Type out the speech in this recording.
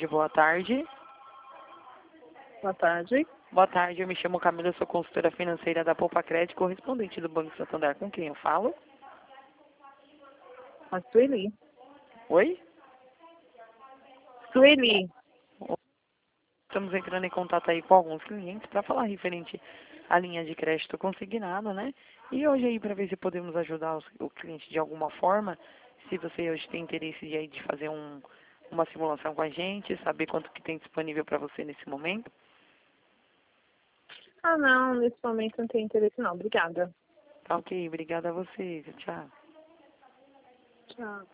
Cred, boa tarde. Boa tarde. Boa tarde, eu me chamo Camila, sou consultora financeira da Poupa Cred, correspondente do Banco Santander. Com quem eu falo? A Sueli. Oi? Sueli. Estamos entrando em contato aí com alguns clientes para falar referente à linha de crédito consignada, né? E hoje aí para ver se podemos ajudar o cliente de alguma forma, se você hoje tem interesse de, aí, de fazer uma simulação com a gente, saber quanto que tem disponível para você nesse momento. Ah, não, nesse momento não tenho interesse não. Obrigada. Tá ok, obrigada a você, tchau. Tchau.